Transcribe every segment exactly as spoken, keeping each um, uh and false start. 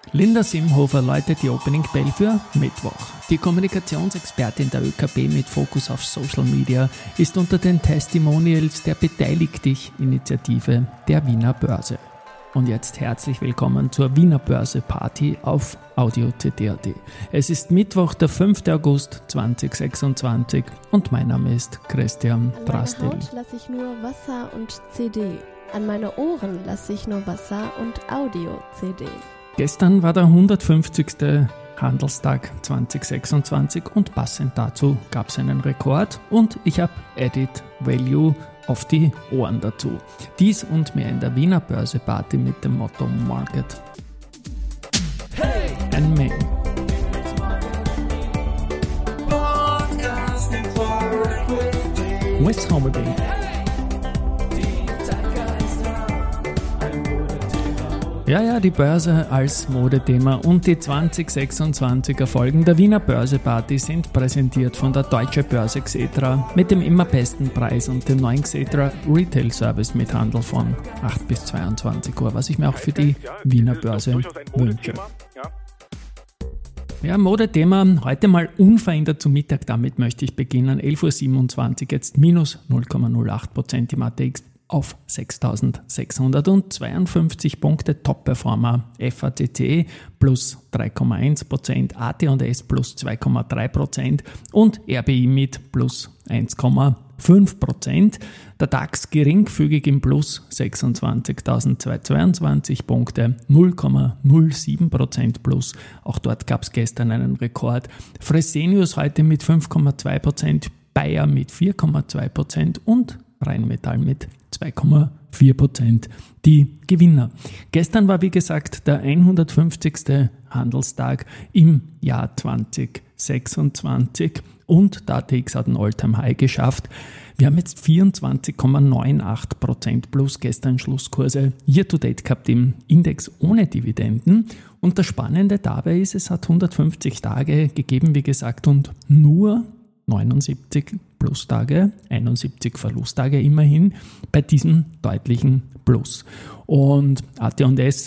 Linda Simhofer läutet die Opening Bell für Mittwoch. Die Kommunikationsexpertin der ÖKB mit Fokus auf Social Media ist unter den Testimonials der Beteilig dich-Initiative der Wiener Börse. Und jetzt herzlich willkommen zur Wiener Börse Party auf Audio C T A T. Es ist Mittwoch, der fünfter August zweitausendsechsundzwanzig und mein Name ist Christian Drastil. An meine Haut lasse ich nur Wasser und C D. An meine Ohren lasse ich nur Wasser und Audio-C D. Gestern war der hundertfünfzigste Handelstag zweitausendsechsundzwanzig und passend dazu gab es einen Rekord und ich habe Added Value auf die Ohren dazu. Dies und mehr in der Wiener Börse Party mit dem Motto Market hey! and Me. With Holiday. Ja, ja, die Börse als Modethema und die zweitausendsechsundzwanziger Folgen der Wiener Börse Party sind präsentiert von der Deutsche Börse Xetra mit dem immer besten Preis und dem neuen Xetra Retail Service mit Handel von acht bis zweiundzwanzig Uhr, was ich mir auch für die Wiener Börse wünsche. Ja, Modethema, heute mal unverändert zum Mittag, damit möchte ich beginnen. elf Uhr siebenundzwanzig, jetzt minus null Komma null acht Prozent im A T X auf sechstausendsechshundertzweiundfünfzig Punkte, Top-Performer F A C C plus drei Komma eins Prozent, A T und S plus zwei Komma drei Prozent und R B I mit plus eins Komma fünf Prozent. Der DAX geringfügig im Plus, sechsundzwanzigtausendzweihundzwanzig Punkte, null Komma null sieben Prozent plus. Auch dort gab es gestern einen Rekord. Fresenius heute mit fünf Komma zwei Prozent, Bayer mit vier Komma zwei Prozent und Rheinmetall mit zwei Komma vier Prozent die Gewinner. Gestern war wie gesagt der hundertfünfzigste Handelstag im Jahr zweitausendsechsundzwanzig und der A T X hat ein All-Time-High geschafft. Wir haben jetzt vierundzwanzig Komma achtundneunzig Prozent plus gestern Schlusskurse year-to-date gehabt im Index ohne Dividenden. Und das Spannende dabei ist, es hat hundertfünfzig Tage gegeben, wie gesagt, und nur neunundsiebzig Plustage, einundsiebzig Verlusttage immerhin bei diesem deutlichen Plus. Und A T und S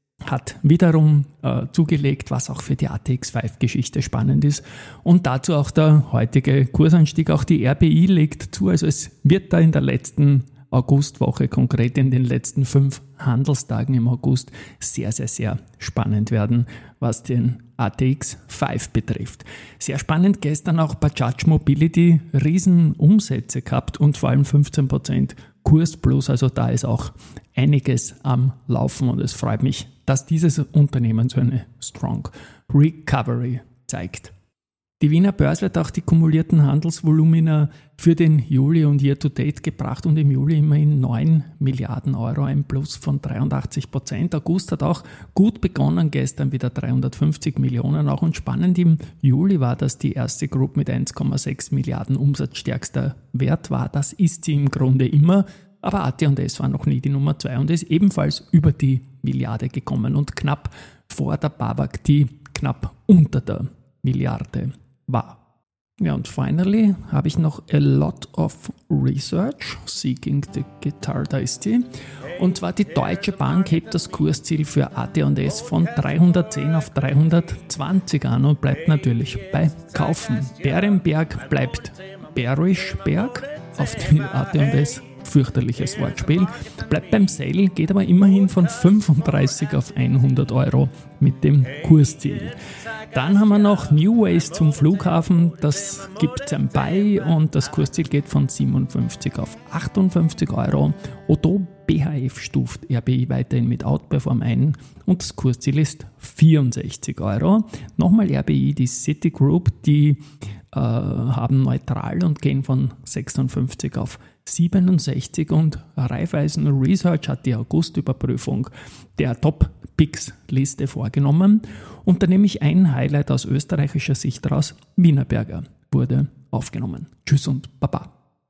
hat wiederum äh, zugelegt, was auch für die A T X fünf Geschichte spannend ist. Und dazu auch der heutige Kursanstieg. Auch die R B I legt zu, also es wird da in der letzten Augustwoche, konkret in den letzten fünf Handelstagen im August, sehr, sehr, sehr spannend werden, was den A T X fünf betrifft. Sehr spannend gestern auch Bajaj Mobility, Riesenumsätze gehabt und vor allem fünfzehn Prozent Kursplus, also da ist auch einiges am Laufen und es freut mich, dass dieses Unternehmen so eine Strong Recovery zeigt. Die Wiener Börse hat auch die kumulierten Handelsvolumina für den Juli und Year-to-Date gebracht und im Juli immerhin neun Milliarden Euro, ein Plus von dreiundachtzig Prozent. August hat auch gut begonnen, gestern wieder dreihundertfünfzig Millionen auch und spannend im Juli war, dass die erste Group mit eins Komma sechs Milliarden umsatzstärkster Wert war. Das ist sie im Grunde immer, aber A T und S war noch nie die Nummer zwei und ist ebenfalls über die Milliarde gekommen und knapp vor der BAWAG, die knapp unter der Milliarde war. Ja, und finally habe ich noch a lot of research, seeking the guitar, da ist sie. Und zwar die Deutsche Bank hebt das Kursziel für A T und S von dreihundertzehn auf dreihundertzwanzig an und bleibt natürlich bei Kaufen. Berenberg bleibt bearish Berg auf die A T und S. Fürchterliches Wortspiel. Bleibt beim Sale, geht aber immerhin von fünfunddreißig auf hundert Euro mit dem Kursziel. Dann haben wir noch New Ways zum Flughafen, das gibt ein Buy und das Kursziel geht von siebenundfünfzig auf achtundfünfzig Euro. Otto B H F stuft R B I weiterhin mit Outperform ein und das Kursziel ist vierundsechzig Euro. Nochmal R B I, die Citigroup, die äh, haben neutral und gehen von sechsundfünfzig auf siebenundsechzig und Raiffeisen Research hat die August-Überprüfung der Top-Picks-Liste vorgenommen und da nehme ich ein Highlight aus österreichischer Sicht raus, Wienerberger wurde aufgenommen. Tschüss und Baba.